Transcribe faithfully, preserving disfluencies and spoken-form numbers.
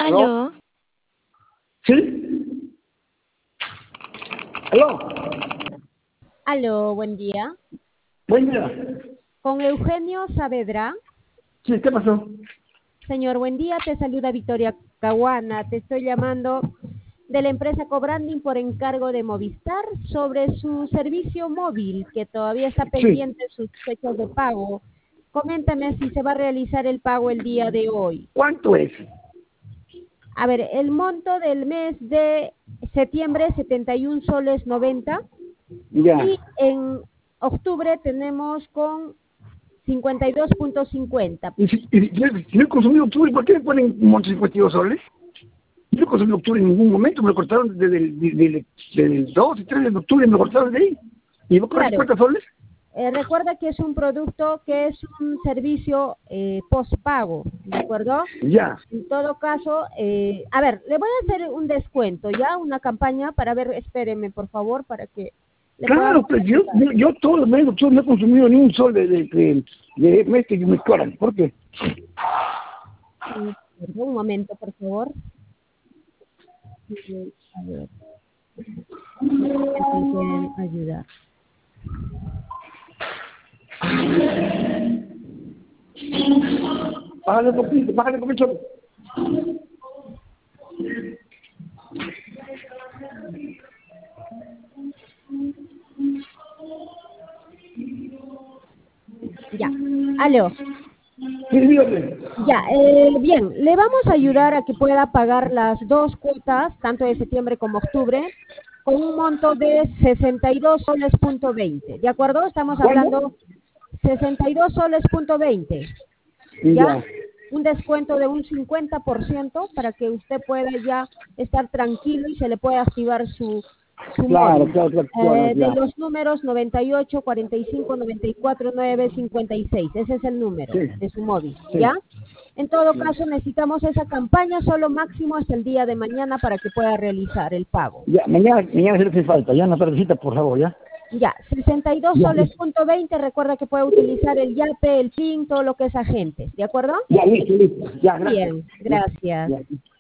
Aló. ¿Sí? ¿Aló? Aló, buen día. Buen día. Con Eugenio Saavedra. Sí, ¿qué pasó? Señor, buen día. Te saluda Victoria Caguana. Te estoy llamando de la empresa Cobranding por encargo de Movistar sobre su servicio móvil, que todavía está Sí. pendiente de sus fechas de pago. Coméntame si se va a realizar el pago el día de hoy. ¿Cuánto es? A ver, el monto del mes de septiembre, setenta y un soles noventa. Ya. Y en octubre tenemos con cincuenta y dos punto cincuenta. ¿Y si, y, si, si no he consumido octubre, por qué me ponen un monto de cincuenta y dos soles? Yo no he consumido octubre en ningún momento, me lo cortaron desde el, desde el, desde el dos y tres de octubre, me lo cortaron de ahí. ¿Y vos cobras Claro, cincuenta soles? eh, recuerda que es un producto que es un servicio eh, postpago, ¿de acuerdo? Ya. En todo caso, eh, a ver, le voy a hacer un descuento, ¿ya? Una campaña para ver, espéreme, por favor, para que le Claro, podamos pues yo, ayudar. yo, yo todos los meses de octubre no he consumido ni un sol de, de, de, de mes que me cobran. ¿Por qué? Sí, perdón, un momento, por favor. Sí, a ver, si pueden ayudar. Bájale un poquito, bájale un poquito. Ya, aló. Sí, dígame. Ya, eh, bien, le vamos a ayudar a que pueda pagar las dos cuotas, tanto de septiembre como octubre, con un monto de sesenta y dos soles punto veinte. ¿De acuerdo? Estamos ¿Cuándo? hablando sesenta y dos soles punto veinte. ¿Ya? Ya. Un descuento de un cincuenta por ciento para que usted pueda ya estar tranquilo y se le pueda activar su, su Claro, móvil. claro, claro, claro, Eh, de ya. los números noventa y ocho, cuarenta y cinco, noventa y cuatro, nueve, cincuenta y seis. Ese es el número Sí, de su móvil, sí. ¿ya? En todo caso, necesitamos esa campaña solo máximo hasta el día de mañana para que pueda realizar el pago. Ya, mañana, mañana sí le hace falta, ya una tardecita, por favor, ya. Ya, sesenta y dos Ya, soles punto veinte, recuerda que puede utilizar el Yape, el PIN, todo lo que es agentes, ¿de acuerdo? ya, listo, listo. Ya, gracias. Bien, Ya, gracias. ya.